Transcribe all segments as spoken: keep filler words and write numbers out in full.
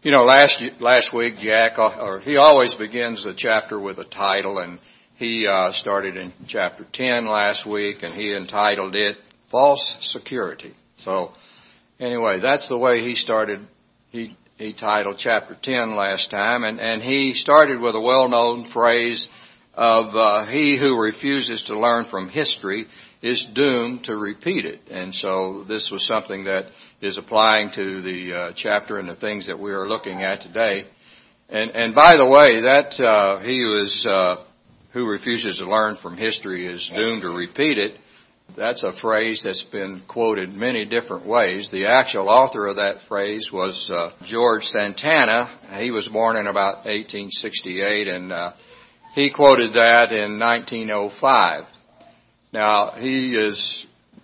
You know, last last week, Jack, or he always begins the chapter with a title, and he uh, started in chapter ten last week, and he entitled it False Security. So, anyway, that's the way he started. He he titled chapter ten last time, and, and he started with a well-known phrase of uh, he who refuses to learn from history is doomed to repeat it. And so this was something that is applying to the uh, chapter and the things that we are looking at today. And and by the way, that uh, he who is uh, who refuses to learn from history is doomed to repeat it. That's a phrase that's been quoted many different ways. The actual author of that phrase was uh, George Santana. He was born in about eighteen sixty-eight, and uh, he quoted that in nineteen oh five. Now, he is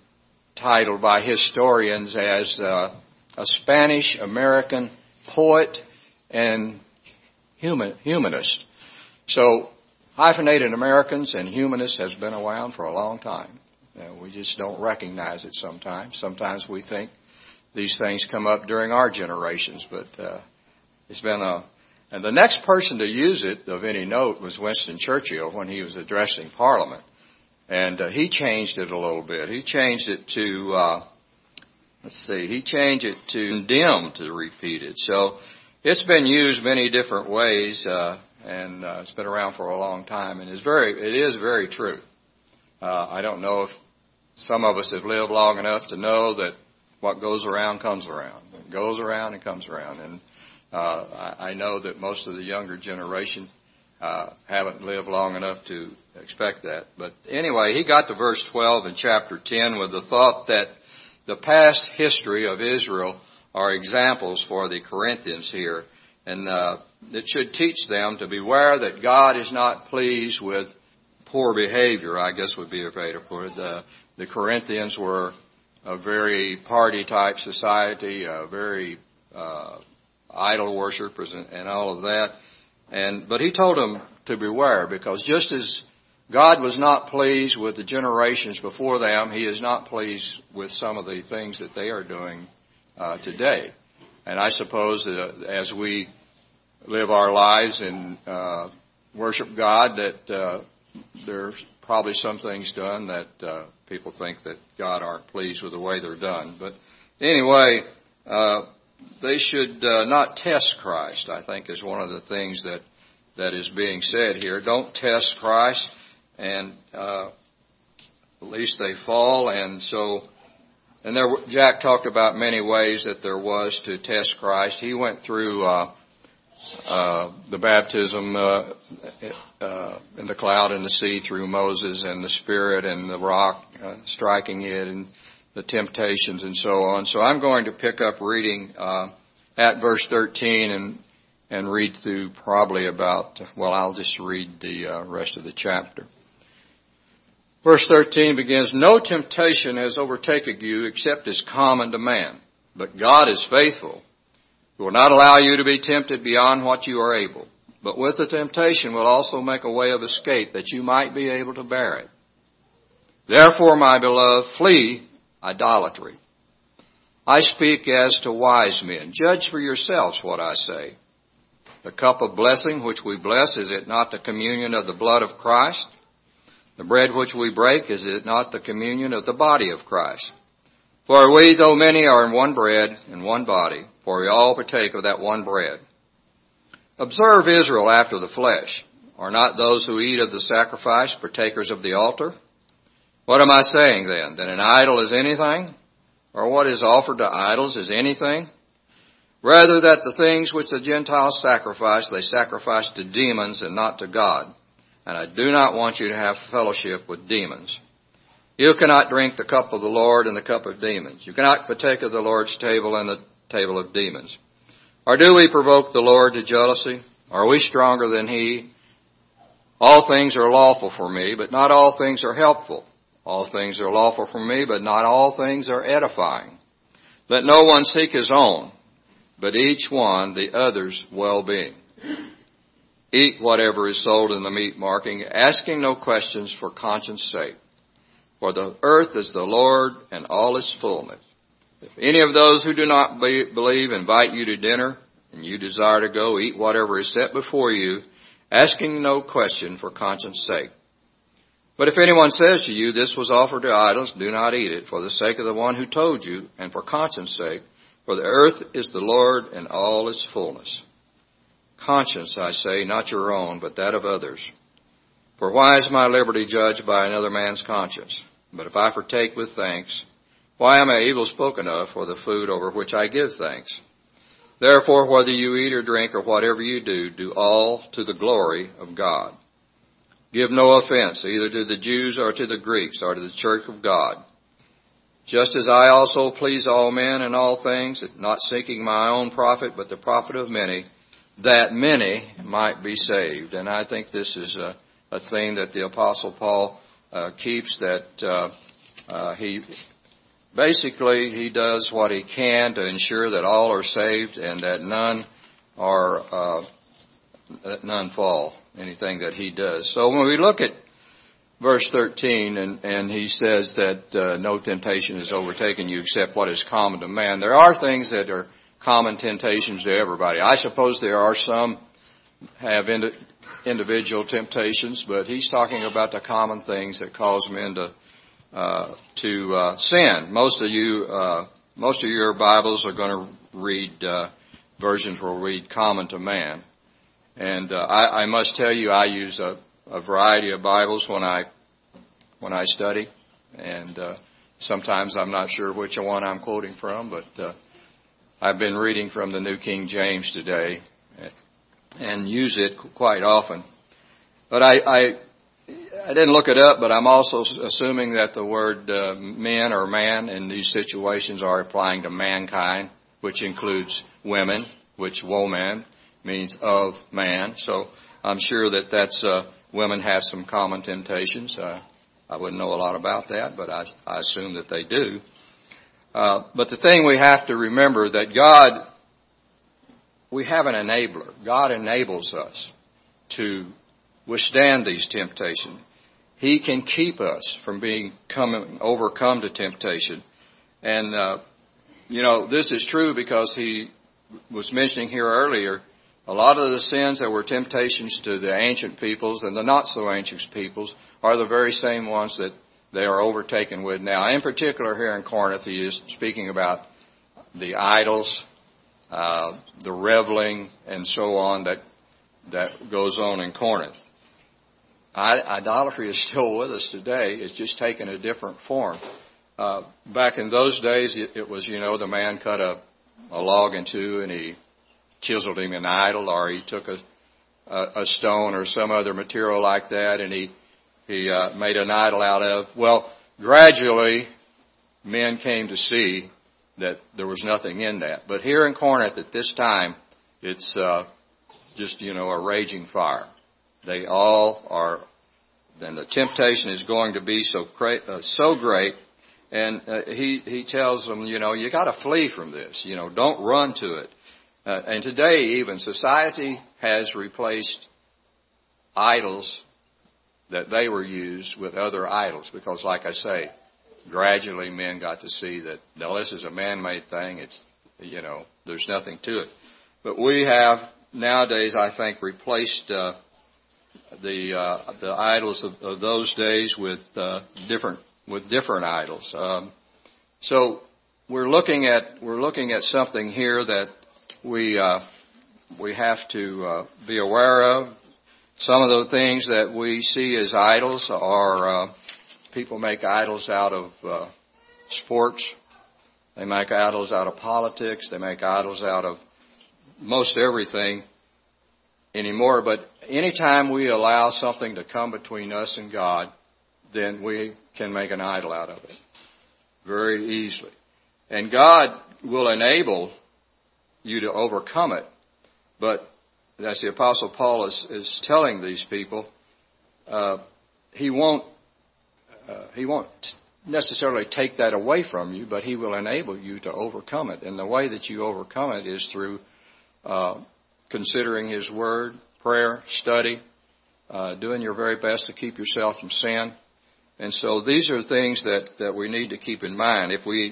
titled by historians as uh, a Spanish-American poet and human, humanist. So, hyphenated Americans and humanists has been around for a long time. Uh, we just don't recognize it sometimes. Sometimes we think these things come up during our generations, but uh, it's been a... And the next person to use it of any note was Winston Churchill when he was addressing Parliament. And uh, he changed it a little bit. He changed it to, uh, let's see, he changed it to condemn to repeat it. So it's been used many different ways, uh, and uh, it's been around for a long time. And it's very, it is very true. Uh, I don't know if some of us have lived long enough to know that what goes around comes around. It goes around and comes around. And uh, I, I know that most of the younger generation Uh, haven't lived long enough to expect that. But anyway, he got to verse twelve in chapter ten with the thought that the past history of Israel are examples for the Corinthians here. And uh, it should teach them to beware that God is not pleased with poor behavior, I guess would be a way to put it. Uh, the Corinthians were a very party-type society, a very uh, idol worshippers and, and all of that. And, but he told them to beware, because just as God was not pleased with the generations before them, he is not pleased with some of the things that they are doing uh, today. And I suppose that as we live our lives and uh, worship God, that uh, there's probably some things done that uh, people think that God aren't pleased with the way they're done. But anyway, uh they should uh, not test Christ, I think, is one of the things that, that is being said here. Don't test Christ, and uh, at least they fall. And so, and there, Jack talked about many ways that there was to test Christ. He went through uh, uh, the baptism uh, uh, in the cloud and the sea through Moses, and the Spirit and the rock uh, striking it, and the temptations and so on. So I'm going to pick up reading uh, at verse thirteen and and read through probably about, well, I'll just read the uh, rest of the chapter. Verse thirteen begins, "No temptation has overtaken you except is common to man, but God is faithful, who will not allow you to be tempted beyond what you are able, but with the temptation will also make a way of escape that you might be able to bear it. Therefore, my beloved, flee idolatry. I speak as to wise men. Judge for yourselves what I say. The cup of blessing which we bless, is it not the communion of the blood of Christ? The bread which we break, is it not the communion of the body of Christ? For we, though many, are in one bread and one body, for we all partake of that one bread. Observe Israel after the flesh. Are not those who eat of the sacrifice partakers of the altar? What am I saying then? That an idol is anything? Or what is offered to idols is anything? Rather that the things which the Gentiles sacrifice, they sacrifice to demons and not to God. And I do not want you to have fellowship with demons. You cannot drink the cup of the Lord and the cup of demons. You cannot partake of the Lord's table and the table of demons. Or do we provoke the Lord to jealousy? Are we stronger than he? All things are lawful for me, but not all things are helpful. All things are lawful for me, but not all things are edifying. Let no one seek his own, but each one the other's well-being. Eat whatever is sold in the meat market, asking no questions for conscience sake. For the earth is the Lord and all its fullness. If any of those who do not be, believe invite you to dinner, and you desire to go, eat whatever is set before you, asking no question for conscience sake. But if anyone says to you, this was offered to idols, do not eat it, for the sake of the one who told you, and for conscience sake, for the earth is the Lord and all its fullness. Conscience, I say, not your own, but that of others. For why is my liberty judged by another man's conscience? But if I partake with thanks, why am I evil spoken of for the food over which I give thanks? Therefore, whether you eat or drink or whatever you do, do all to the glory of God. Give no offense either to the Jews or to the Greeks or to the church of God. Just as I also please all men in all things, not seeking my own profit, but the profit of many, that many might be saved. And I think this is a, a thing that the Apostle Paul uh, keeps, that uh, uh, he basically he does what he can to ensure that all are saved and that none are uh, that none fall. Anything that he does. So when we look at verse thirteen, and, and he says that uh, no temptation has overtaken you except what is common to man, there are things that are common temptations to everybody. I suppose there are some have indi- individual temptations, but he's talking about the common things that cause men to uh, to uh, sin. Most of you, uh, most of your Bibles are going to read uh, versions will read common to man. And uh, I, I must tell you, I use a, a variety of Bibles when I when I study, and uh, sometimes I'm not sure which one I'm quoting from, but uh, I've been reading from the New King James today, and use it quite often. But I I, I didn't look it up, but I'm also assuming that the word uh, men or man in these situations are applying to mankind, which includes women, which woman means of man. So I'm sure that that's uh, women have some common temptations. Uh, I wouldn't know a lot about that, but I, I assume that they do. Uh, but the thing we have to remember that God, we have an enabler. God enables us to withstand these temptations. He can keep us from being coming overcome to temptation. And uh, you know, this is true because he was mentioning here earlier, a lot of the sins that were temptations to the ancient peoples and the not-so-ancient peoples are the very same ones that they are overtaken with now. In particular, here in Corinth, he is speaking about the idols, uh, the reveling, and so on that that goes on in Corinth. I, idolatry is still with us today. It's just taken a different form. Uh, back in those days, it, it was, you know, the man cut a, a log in two and he chiseled him an idol, or he took a, a, a stone or some other material like that, and he he uh, made an idol out of. Well, gradually, men came to see that there was nothing in that. But here in Corinth at this time, it's uh, just, you know, a raging fire. They all are, and the temptation is going to be so great, uh, so great. And uh, he he tells them, you know, you got to flee from this. You know, don't run to it. Uh, and today, even, society has replaced idols that they were used with other idols. Because, like I say, gradually men got to see that, no, this is a man-made thing. It's, you know, there's nothing to it. But we have, nowadays, I think, replaced uh, the uh, the idols of, of those days with uh, different with different idols. Um, so we're looking at we're looking at something here that we uh, we have to uh, be aware of. Some of the things that we see as idols are uh, people make idols out of uh, sports. They make idols out of politics. They make idols out of most everything anymore. But anytime we allow something to come between us and God, then we can make an idol out of it very easily. And God will enable you to overcome it. But as the Apostle Paul is, is telling these people, uh, he won't uh, he won't necessarily take that away from you, but he will enable you to overcome it. And the way that you overcome it is through uh, considering his word, prayer, study, uh, doing your very best to keep yourself from sin. And so these are things that, that we need to keep in mind. If we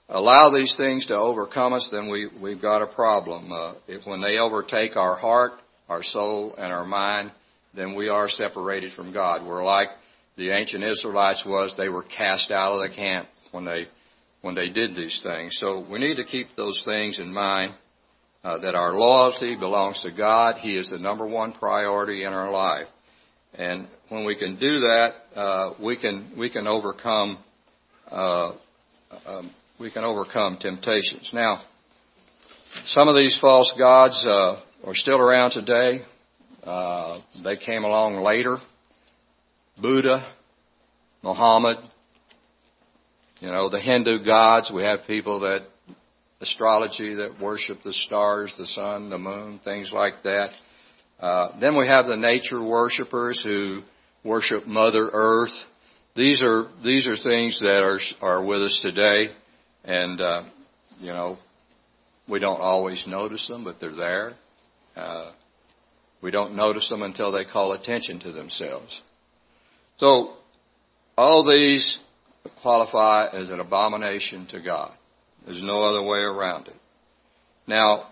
allow these things to overcome us, then we, we've got a problem. Uh, if when they overtake our heart, our soul, and our mind, then we are separated from God. We're like the ancient Israelites was. They were cast out of the camp when they when they did these things. So we need to keep those things in mind, uh, that our loyalty belongs to God. He is the number one priority in our life. And when we can do that, uh, we can we can overcome uh, um, we can overcome temptations. Now, some of these false gods uh, are still around today. Uh, they came along later. Buddha, Muhammad, you know, the Hindu gods. We have people that astrology that worship the stars, the sun, the moon, things like that. Uh, then we have the nature worshipers who worship Mother Earth. These are these are things that are are with us today, and uh, you know, we don't always notice them, but they're there. Uh, we don't notice them until they call attention to themselves. So, all these qualify as an abomination to God. There's no other way around it. Now,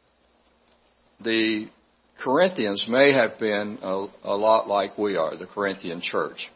the Corinthians may have been a, a lot like we are, the Corinthian church.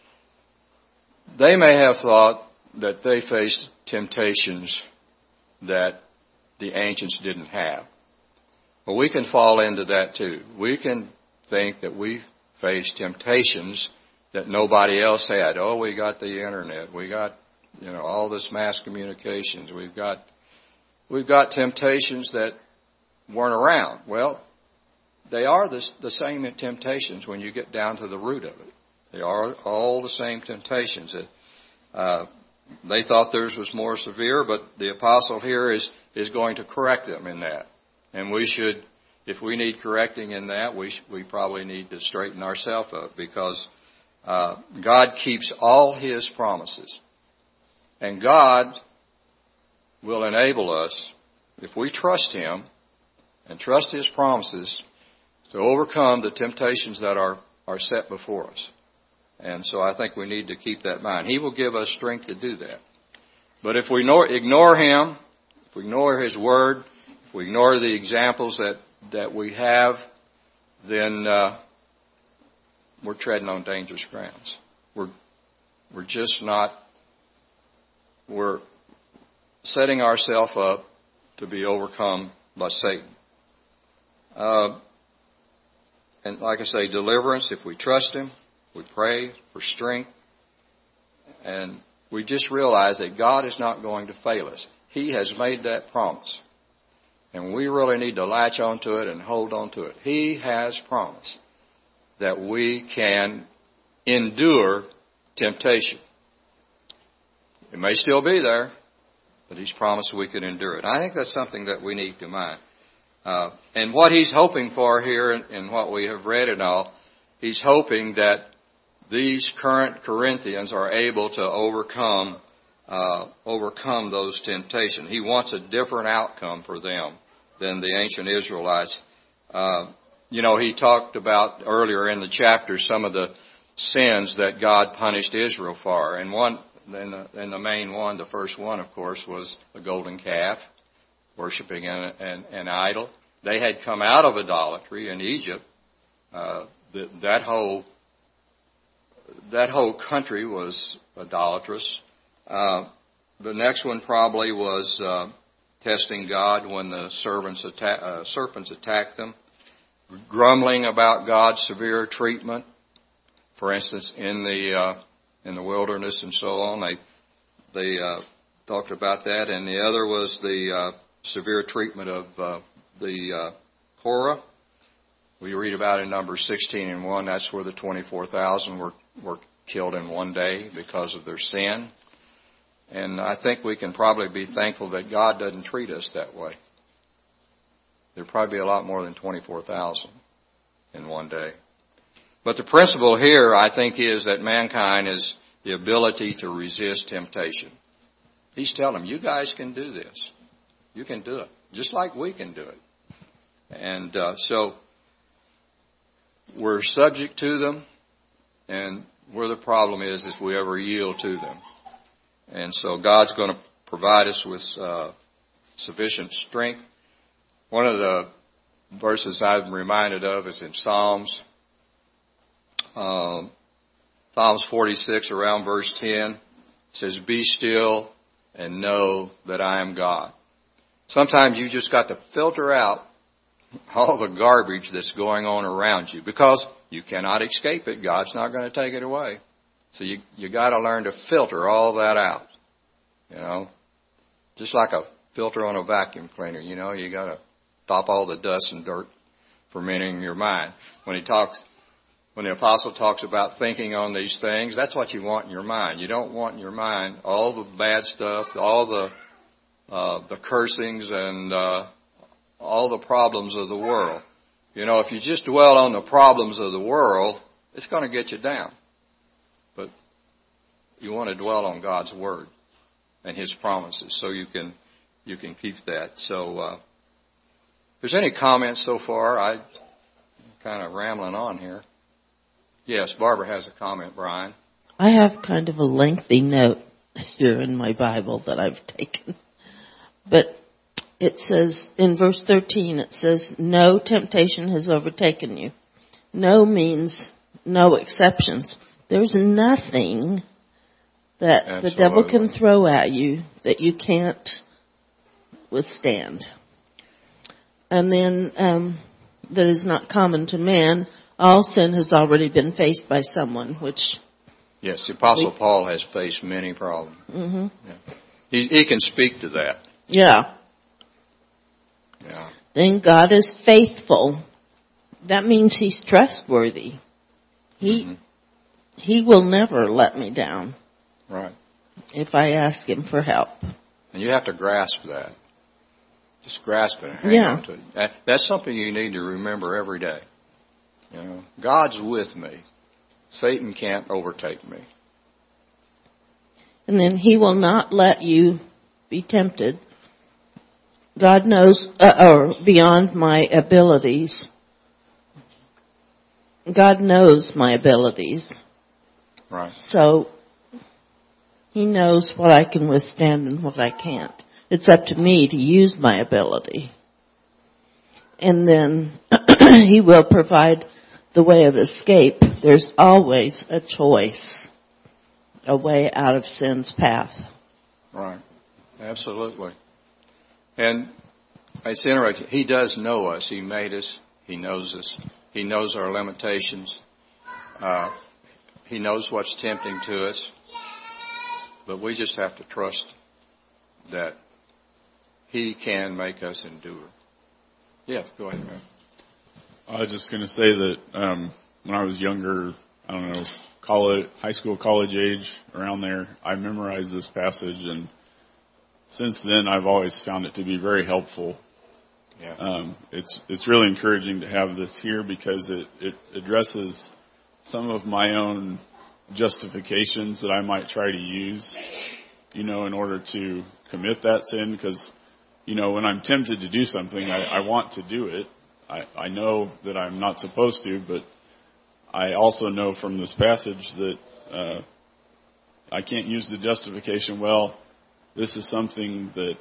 They may have thought that they faced temptations that the ancients didn't have. Well, we can fall into that too. We can think that we face temptations that nobody else had. Oh, we got the internet. We got, you know, all this mass communications. We've got, we've got temptations that weren't around. Well, they are the, the same temptations when you get down to the root of it. They are all the same temptations. Uh, they thought theirs was more severe, but the apostle here is, is going to correct them in that. And we should, if we need correcting in that, we sh- we probably need to straighten ourselves up, because uh, God keeps all His promises. And God will enable us, if we trust Him and trust His promises, to overcome the temptations that are, are set before us. And so I think we need to keep that in mind. He will give us strength to do that. But if we ignore, ignore Him, if we ignore His Word, if we ignore the examples that, that we have, then uh, we're treading on dangerous grounds. We're we're just not, we're setting ourselves up to be overcome by Satan. Uh, and like I say, deliverance, if we trust Him, we pray for strength, and we just realize that God is not going to fail us. He has made that promise. And we really need to latch onto it and hold on to it. He has promised that we can endure temptation. It may still be there, but He's promised we can endure it. I think that's something that we need to mind. Uh, and what He's hoping for here in, in what we have read and all, He's hoping that these current Corinthians are able to overcome uh, overcome those temptations. He wants a different outcome for them than the ancient Israelites. Uh, you know, he talked about earlier in the chapter some of the sins that God punished Israel for. And one, and the, and the main one, the first one, of course, was the golden calf, worshiping an, an, an idol. They had come out of idolatry in Egypt. Uh, the, that whole that whole country was idolatrous. Uh, the next one probably was uh, testing God when the servants atta- uh, serpents attacked them, grumbling about God's severe treatment. For instance, in the uh, in the wilderness and so on, they they uh, talked about that. And the other was the uh, severe treatment of uh, the uh, Korah. We read about in Numbers sixteen and one. That's where the twenty-four thousand were were killed in one day because of their sin. And I think we can probably be thankful that God doesn't treat us that way. There'd probably be a lot more than twenty-four thousand in one day. But the principle here, I think, is that mankind is the ability to resist temptation. He's telling them, you guys can do this. You can do it, just like we can do it. And uh, so we're subject to them, and where the problem is, is we ever yield to them. And so God's going to provide us with uh, sufficient strength. One of the verses I'm reminded of is in Psalms. Um, Psalms forty-six, around verse ten, it says, "Be still and know that I am God." Sometimes you just got to filter out all the garbage that's going on around you, because you cannot escape it. God's not going to take it away. So you you got to learn to filter all that out. You know, just like a filter on a vacuum cleaner. You know, you got to stop all the dust and dirt from entering your mind. When he talks, when the apostle talks about thinking on these things, that's what you want in your mind. You don't want in your mind all the bad stuff, all the uh, the cursings and uh, all the problems of the world. You know, if you just dwell on the problems of the world, it's going to get you down. But you want to dwell on God's Word and His promises, so you can you can keep that. So, uh, if there's any comments so far, I'm kind of rambling on here. Yes, Barbara has a comment, Brian. I have kind of a lengthy note here in my Bible that I've taken. But it says, in verse thirteen, it says, "No temptation has overtaken you." No means no exceptions. There's nothing that Absolutely. the devil can throw at you that you can't withstand. And then, um, that is not common to man. All sin has already been faced by someone, which... Yes, the Apostle we, Paul has faced many problems. Mm-hmm. Yeah. He, he can speak to that. Yeah. Yeah. Then God is faithful. That means He's trustworthy. He mm-hmm. He will never let me down. Right. If I ask Him for help. And you have to grasp that. Just grasp it and hang yeah. on to it. That, that's something you need to remember every day. You know, God's with me. Satan can't overtake me. And then He will not let you be tempted. God knows, uh, or beyond my abilities. God knows my abilities. Right. So He knows what I can withstand and what I can't. It's up to me to use my ability. And then He will provide the way of escape. There's always a choice, a way out of sin's path. Right. Absolutely. And it's interesting. He does know us. He made us. He knows us. He knows our limitations. Uh, he knows what's tempting to us. But we just have to trust that He can make us endure. Yes, go ahead, man. I was just going to say that um, when I was younger, I don't know, college, high school, college age, around there, I memorized this passage, and since then I've always found it to be very helpful. Yeah. Um, it's it's really encouraging to have this here because it, it addresses some of my own justifications that I might try to use, you know, in order to commit that sin. Because, you know, when I'm tempted to do something, I, I want to do it. I, I know that I'm not supposed to, but I also know from this passage that uh, I can't use the justification, well, this is something that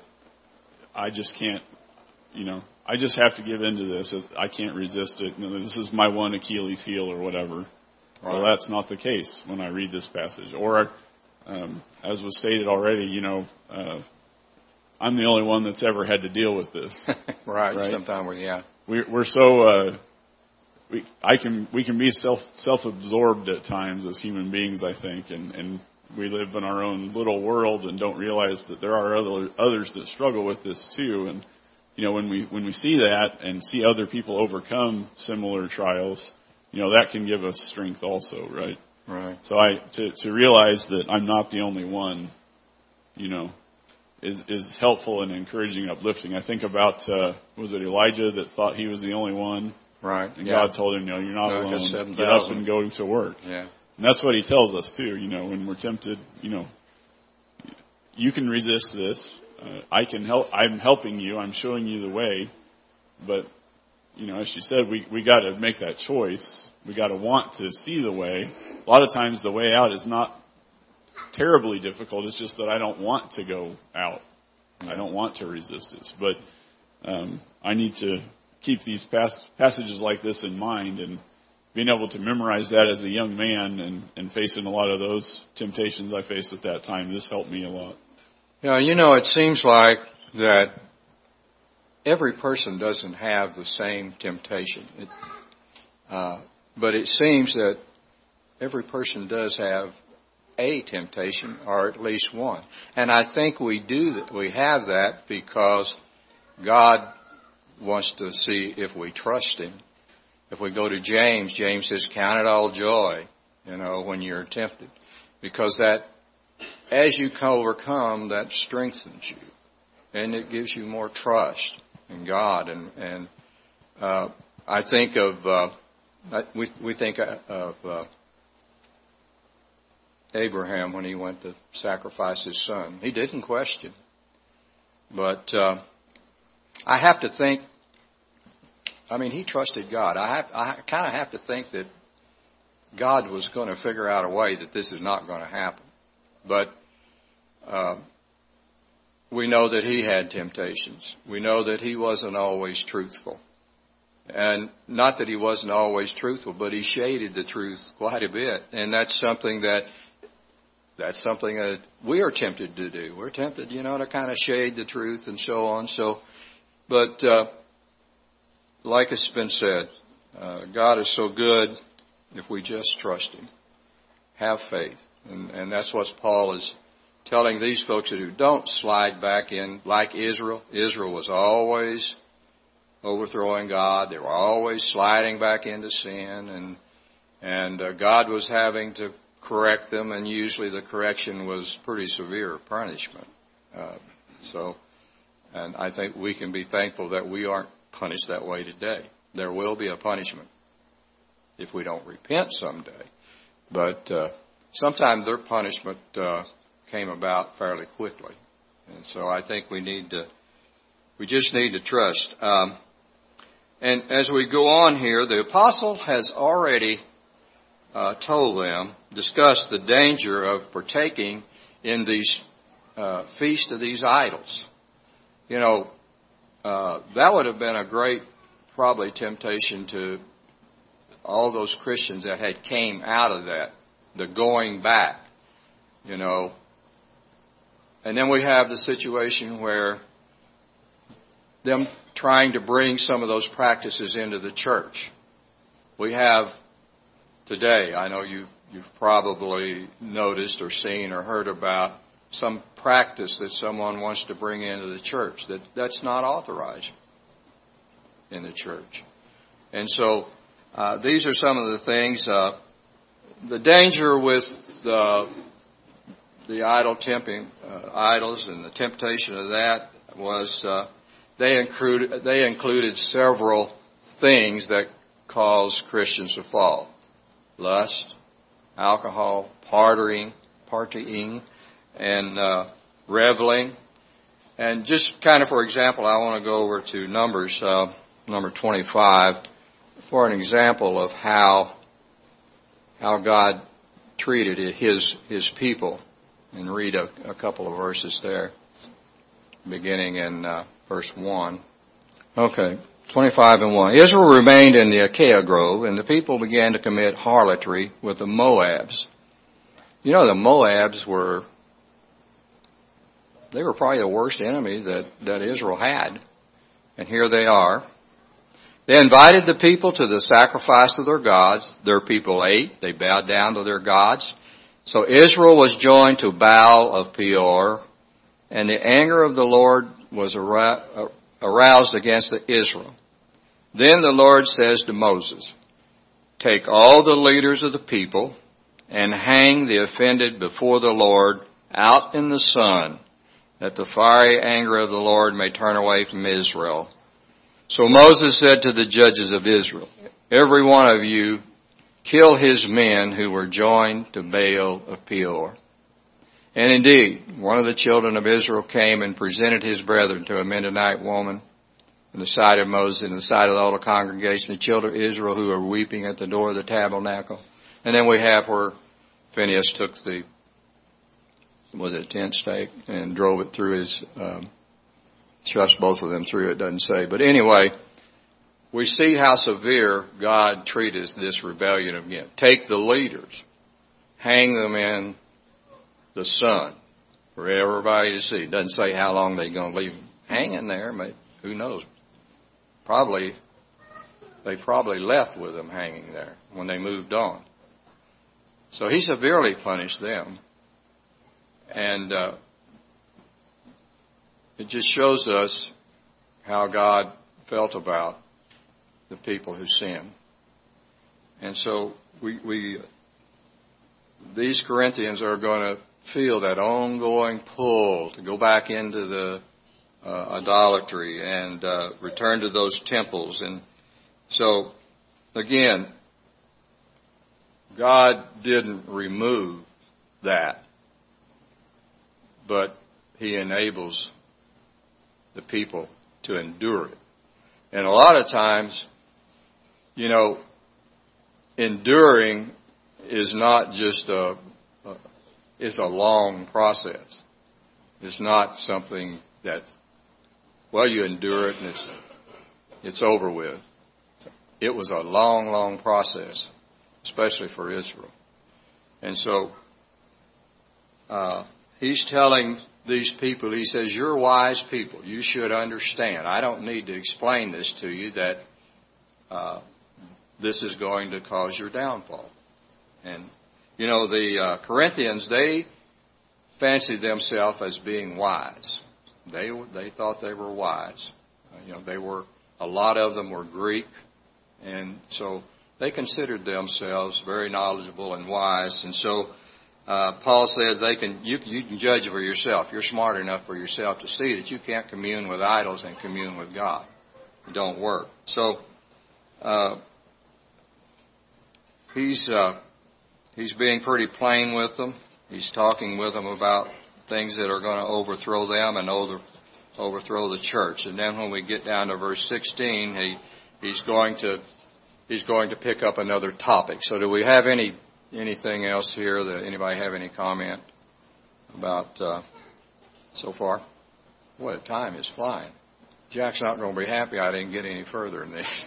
I just can't, you know, I just have to give in to this. I can't resist it. You know, this is my one Achilles heel or whatever. Right. Well, that's not the case when I read this passage. Or, um, as was stated already, you know, uh, I'm the only one that's ever had to deal with this. right. right. Sometimes, we, yeah. We're, we're so, uh, we, I can, we can be self, self-absorbed at times as human beings, I think, and, and we live in our own little world and don't realize that there are other, others that struggle with this too. And, you know, when we, when we see that and see other people overcome similar trials, you know, that can give us strength also, right? Right. So I, to, to realize that I'm not the only one, you know, is, is helpful and encouraging and uplifting. I think about, uh, was it Elijah that thought he was the only one? Right. And yeah. God told him, no, you're not no, alone. Get up and go to work. Yeah. And that's what He tells us too, you know, when we're tempted, you know, you can resist this. Uh, I can help, I'm helping you. I'm showing you the way. But, you know, as she said, we, we got to make that choice. We got to want to see the way. A lot of times the way out is not terribly difficult. It's just that I don't want to go out. I don't want to resist it. But um, I need to keep these pas- passages like this in mind, and being able to memorize that as a young man and, and facing a lot of those temptations I faced at that time, this helped me a lot. Yeah, you know, it seems like that every person doesn't have the same temptation. It, uh, but it seems that every person does have a temptation, or at least one. And I think we do that. We have that because God wants to see if we trust Him. If we go to James, James says, "Count it all joy, you know, when you're tempted," because that, as you overcome, that strengthens you, and it gives you more trust in God. And and uh, I think of uh, we we think of uh, Abraham when he went to sacrifice his son. He didn't question, but uh, I have to think. I mean, he trusted God. I have I kind of have to think that God was going to figure out a way that this is not going to happen. But uh, we know that he had temptations. We know that he wasn't always truthful. And not that he wasn't always truthful, but he shaded the truth quite a bit. And that's something that that's something that we are tempted to do. We're tempted, you know, to kind of shade the truth and so on. So, but uh, like it's been said, uh, God is so good if we just trust Him. Have faith. And, and that's what Paul is telling these folks to do. Don't slide back in like Israel. Israel was always overthrowing God. They were always sliding back into sin. And and uh, God was having to correct them, and usually the correction was pretty severe punishment. Uh, so, and I think we can be thankful that we aren't punished that way today. There will be a punishment if we don't repent someday. But uh, sometimes their punishment uh, came about fairly quickly. And so I think we need to, we just need to trust. Um, and as we go on here, the apostle has already uh, told them, discussed the danger of partaking in these uh, feast of these idols. You know, uh, that would have been a great, probably, temptation to all those Christians that had came out of that, the going back, you know. And then we have the situation where them trying to bring some of those practices into the church. We have today, I know you, you've probably noticed or seen or heard about some practice that someone wants to bring into the church. That that's not authorized in the church. And so uh, these are some of the things. Uh, the danger with the, the idol tempting, uh, idols and the temptation of that was uh, they included they included several things that cause Christians to fall: lust, alcohol, partying, partying, and uh, reveling. And just kind of for example, I want to go over to Numbers, uh, number twenty-five, for an example of how how God treated His His people, and read a, a couple of verses there, beginning in uh, verse one. Okay, twenty-five and one. Israel remained in the Acacia Grove, and the people began to commit harlotry with the Moabs. You know, the Moabs were They were probably the worst enemy that, that Israel had. And here they are. They invited the people to the sacrifice of their gods. Their people ate. They bowed down to their gods. So Israel was joined to Baal of Peor, and the anger of the Lord was aroused against Israel. Then the Lord says to Moses, "Take all the leaders of the people and hang the offended before the Lord out in the sun, that the fiery anger of the Lord may turn away from Israel." So Moses said to the judges of Israel, "Every one of you kill his men who were joined to Baal of Peor." And indeed, one of the children of Israel came and presented his brethren to a Midianite woman in the sight of Moses, in the sight of all the congregation, the children of Israel who were weeping at the door of the tabernacle. And then we have where Phinehas took the was it a tent stake, and drove it through his, um, thrust both of them through, it doesn't say. But anyway, we see how severe God treated this rebellion again. Take the leaders, hang them in the sun for everybody to see. It doesn't say how long they're going to leave them hanging there. Maybe, who knows? Probably, they probably left with them hanging there when they moved on. So he severely punished them. And uh, it just shows us how God felt about the people who sin. And so we, we these Corinthians are going to feel that ongoing pull to go back into the uh, idolatry and uh, return to those temples. And so, again, God didn't remove that, but He enables the people to endure it. And a lot of times, you know, enduring is not just a, a it's a long process. It's not something that, well, you endure it and it's it's over with. It was a long, long process, especially for Israel. And so uh, he's telling these people, he says, you're wise people. You should understand. I don't need to explain this to you, that uh, this is going to cause your downfall. And, you know, the uh, Corinthians, they fancied themselves as being wise. They they thought they were wise. Uh, you know, they were, a lot of them were Greek. And so they considered themselves very knowledgeable and wise. And so uh, Paul says they can you, you can judge for yourself. You're smart enough for yourself to see that you can't commune with idols and commune with God. It don't work. So uh, he's uh, he's being pretty plain with them. He's talking with them about things that are going to overthrow them and over, overthrow the church. And then when we get down to verse sixteen, he he's going to he's going to pick up another topic. So do we have any anything else here? That anybody have any comment about uh, so far? What, time is flying. Jack's not going to be happy I didn't get any further in this.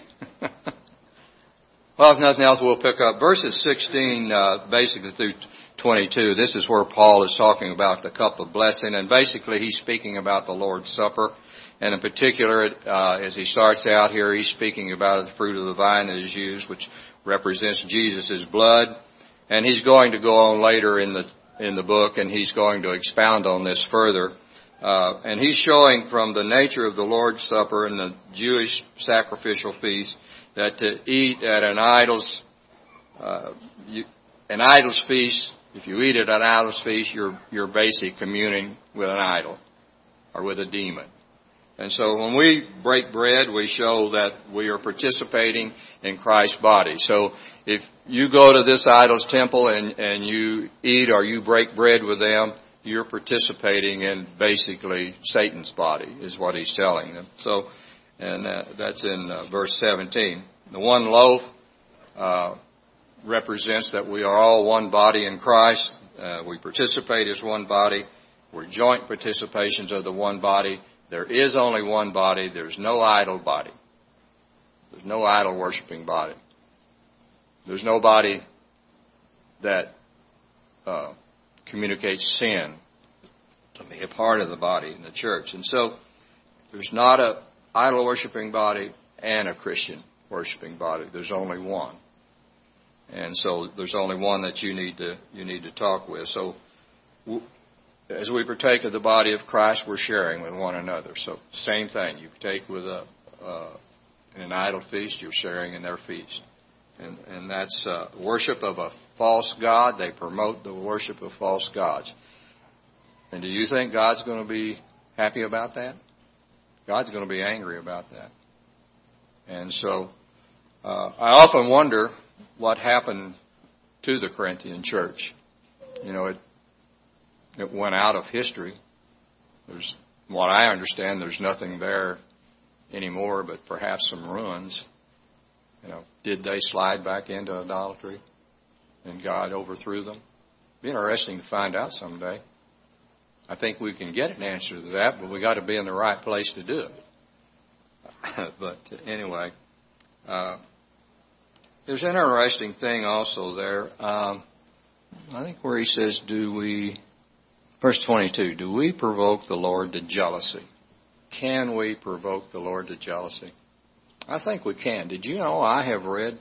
Well, if nothing else, we'll pick up verses sixteen, uh, basically through twenty-two. This is where Paul is talking about the cup of blessing, and basically he's speaking about the Lord's Supper. And in particular, uh, as he starts out here, he's speaking about the fruit of the vine that is used, which represents Jesus' blood. And he's going to go on later in the in the book, and he's going to expound on this further. Uh, and he's showing from the nature of the Lord's Supper and the Jewish sacrificial feast that to eat at an idol's uh, you, an idol's feast, if you eat at an idol's feast, you're you're basically communing with an idol or with a demon. And so when we break bread, we show that we are participating in Christ's body. So if you go to this idol's temple and, and you eat or you break bread with them, you're participating in basically Satan's body, is what he's telling them. So, and uh, that's in uh, verse seventeen. The one loaf uh, represents that we are all one body in Christ. Uh, we participate as one body. We're joint participations of the one body. There is only one body. There's no idol body. There's no idol worshiping body. There's no body that uh, communicates sin to be a part of the body in the church. And so there's not a idol worshiping body and a Christian worshiping body. There's only one. And so there's only one that you need to you need to talk with. So as we partake of the body of Christ, we're sharing with one another. So same thing. You partake with a uh, in an idol feast, you're sharing in their feast. And, and that's uh, worship of a false god. They promote the worship of false gods. And do you think God's going to be happy about that? God's going to be angry about that. And so uh, I often wonder what happened to the Corinthian church. You know, it it went out of history. There's, what I understand, there's nothing there anymore but perhaps some ruins. You know, did they slide back into idolatry and God overthrew them? It'd be interesting to find out someday. I think we can get an answer to that, but we got to be in the right place to do it. But anyway, uh, there's an interesting thing also there. Um, I think where he says, do we, verse twenty-two, do we provoke the Lord to jealousy? Can we provoke the Lord to jealousy? I think we can. Did you know I have read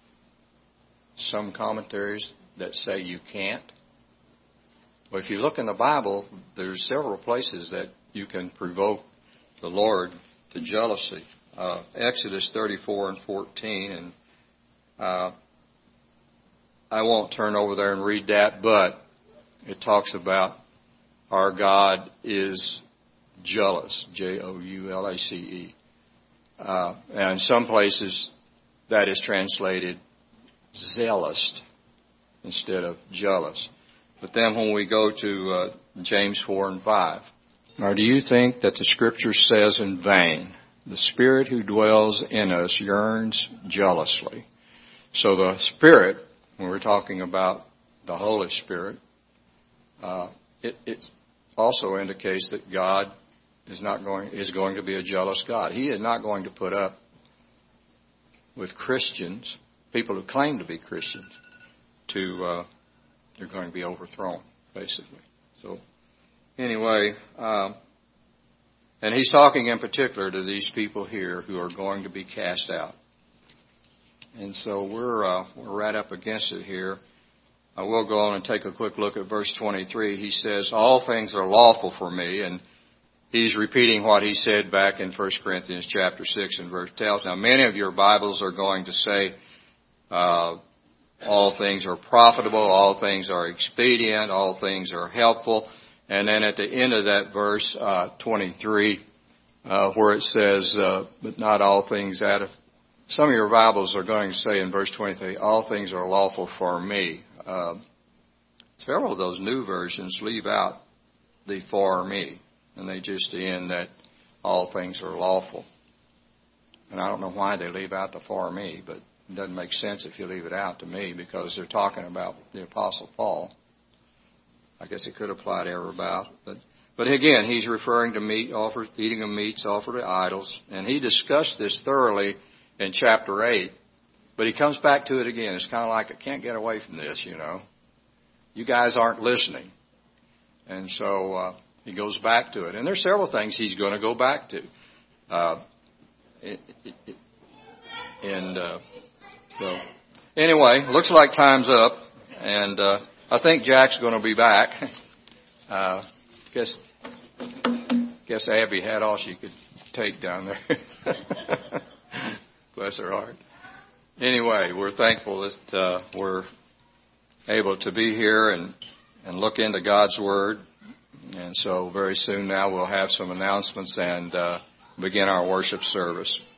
some commentaries that say you can't? Well, if you look in the Bible, there's several places that you can provoke the Lord to jealousy. Uh, Exodus thirty-four and fourteen, and uh, I won't turn over there and read that, but it talks about our God is jealous, J O U L A C E. Uh, and in some places that is translated zealous instead of jealous. But then when we go to uh, James four and five, or do you think that the Scripture says in vain, the Spirit who dwells in us yearns jealously? So the Spirit, when we're talking about the Holy Spirit, uh, it, it also indicates that God is not going is going to be a jealous God. He is not going to put up with Christians, people who claim to be Christians, to uh, they're going to be overthrown, basically. So anyway, um, and he's talking in particular to these people here who are going to be cast out. And so we're uh, we're right up against it here. I will go on and take a quick look at verse twenty-three. He says, all things are lawful for me, and he's repeating what he said back in First Corinthians chapter six and verse twelve. Now, many of your Bibles are going to say, uh, all things are profitable, all things are expedient, all things are helpful. And then at the end of that verse, uh, twenty-three, uh, where it says, uh, but not all things out of, some of your Bibles are going to say in verse twenty-three, all things are lawful for me. Uh, several of those new versions leave out the for me, and they just end that all things are lawful. And I don't know why they leave out the for me, but it doesn't make sense if you leave it out to me, because they're talking about the Apostle Paul. I guess it could apply to everybody. But, but again, he's referring to meat offered, eating of meats offered to idols. And he discussed this thoroughly in chapter eight. But he comes back to it again. It's kind of like, I can't get away from this, you know. You guys aren't listening. And so uh, he goes back to it. And there's several things he's going to go back to. Uh, it, it, it, and uh, so, anyway, looks like time's up. And uh, I think Jack's going to be back. Uh, guess, guess Abby had all she could take down there. Bless her heart. Anyway, we're thankful that uh, we're able to be here and, and look into God's Word. And so very soon now we'll have some announcements and uh, begin our worship service.